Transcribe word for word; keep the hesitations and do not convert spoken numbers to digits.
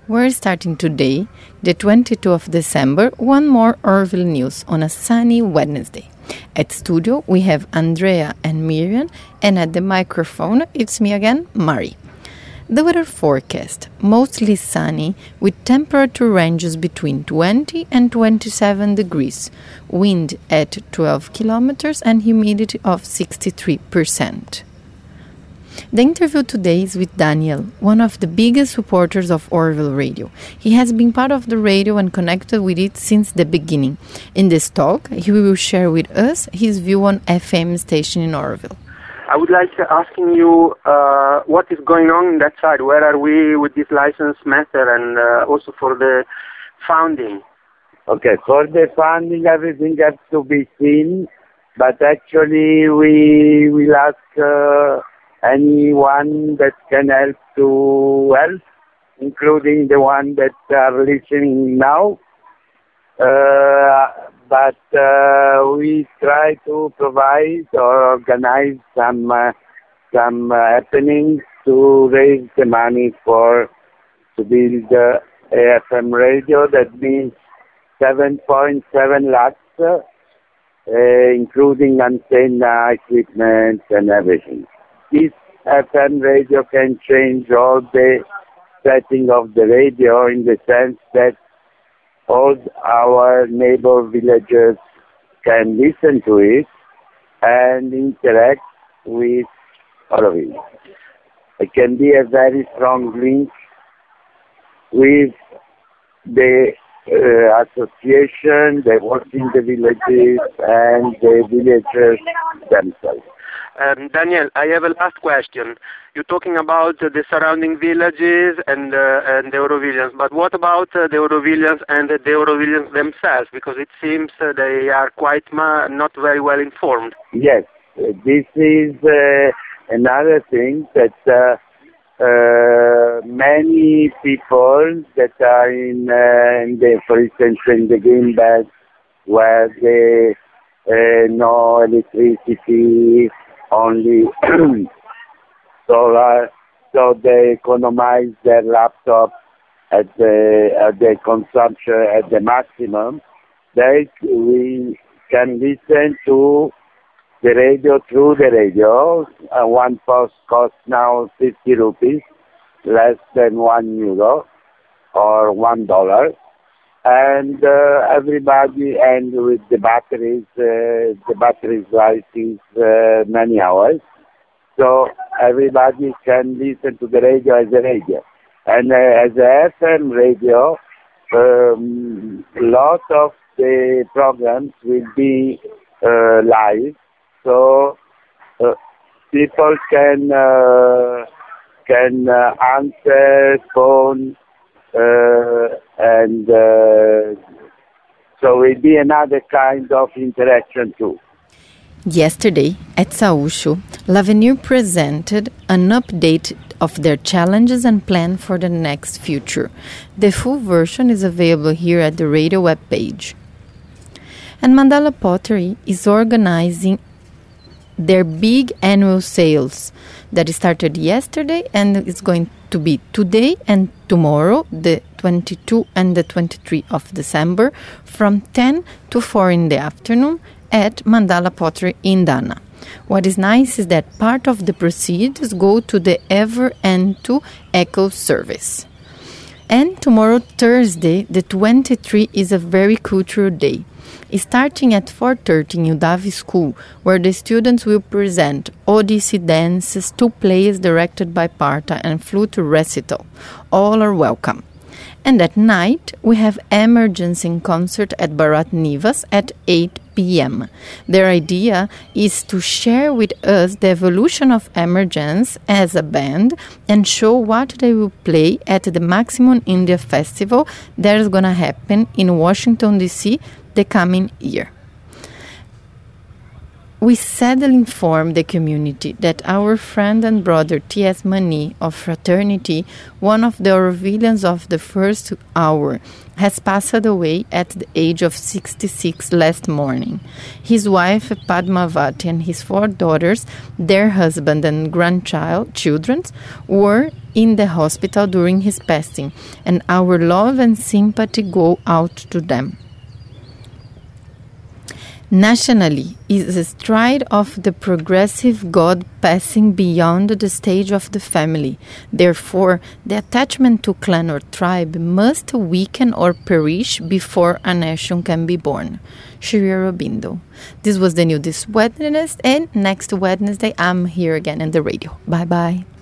We're starting today, the twenty-second of December, one more Orville News on a sunny Wednesday. At studio, we have Andrea and Miriam, and at the microphone, it's me again, Mari. The weather forecast, mostly sunny, with temperature ranges between twenty and twenty-seven degrees, wind at twelve kilometers and humidity of sixty-three percent. The interview today is with Daniel, one of the biggest supporters of Orville Radio. He has been part of the radio and connected with it since the beginning. In this talk, he will share with us his view on F M station in Orville. I would like to asking you uh, what is going on in that side. Where are we with this license matter and uh, also for the funding? Okay, for the funding, everything has to be seen, but actually we will ask uh, anyone that can help to help, including the one that are listening now. Uh, but uh, we try to provide or organize some uh, some uh, happenings to raise the money for to build uh, a F M radio. That means seven point seven lakhs, uh, including antenna equipment and everything. This F M radio can change all the setting of the radio in the sense that all our neighbor villages can listen to it and interact with all of it. It can be a very strong link with the uh, association that works in the villages and the villagers themselves. Um, Daniel, I have a last question. You're talking about uh, the surrounding villages and uh, and the Eurovillians, but what about uh, the Eurovillians and the Eurovillians themselves? Because it seems uh, they are quite ma- not very well informed. Yes, uh, this is uh, another thing that uh, uh, many people that are in, uh, in the, for instance, in the green belt, where they uh, no electricity, only solar, so they economize their laptop at the at the consumption at the maximum. They we can listen to the radio through the radio. Uh, one post costs now fifty rupees, less than one euro or one dollar. And uh, everybody, and with the batteries, uh, the batteries life is uh, many hours. So everybody can listen to the radio as a radio. And uh, as a F M radio, um, a lot of the programs will be uh, live. So uh, people can, uh, can uh, answer, phone, Uh, and uh, so it will be another kind of interaction too. Yesterday, at Saúcho, L'Avenir presented an update of their challenges and plan for the next future. The full version is available here at the radio webpage. And Mandala Pottery is organizing their big annual sales that started yesterday and is going to be today and tomorrow, the twenty-second and the twenty-third of December, from ten to four in the afternoon at Mandala Pottery in Dana. What is nice is that part of the proceeds go to the Ever N two Eco Service. And tomorrow, Thursday, the twenty-third, is a very cultural day. Starting at four thirty in Udavi School, where the students will present Odyssey dances, two plays directed by Parta and flute recital. All are welcome. And at night, we have Emergency concert at Barat Nivas at eight p.m. Their idea is to share with us the evolution of Emergence as a band and show what they will play at the Maximum India Festival that is going to happen in Washington, D C the coming year. We sadly inform the community that our friend and brother T S Mani of Fraternity, one of the Orvillians of the first hour, has passed away at the age of sixty-six last morning. His wife Padmavati and his four daughters, their husband and grandchild children, were in the hospital during his passing, and our love and sympathy go out to them. Nationally is a stride of the progressive God passing beyond the stage of the family. Therefore, the attachment to clan or tribe must weaken or perish before a nation can be born. Sri Aurobindo. This was the news this Wednesday, and next Wednesday I'm here again on the radio. Bye bye.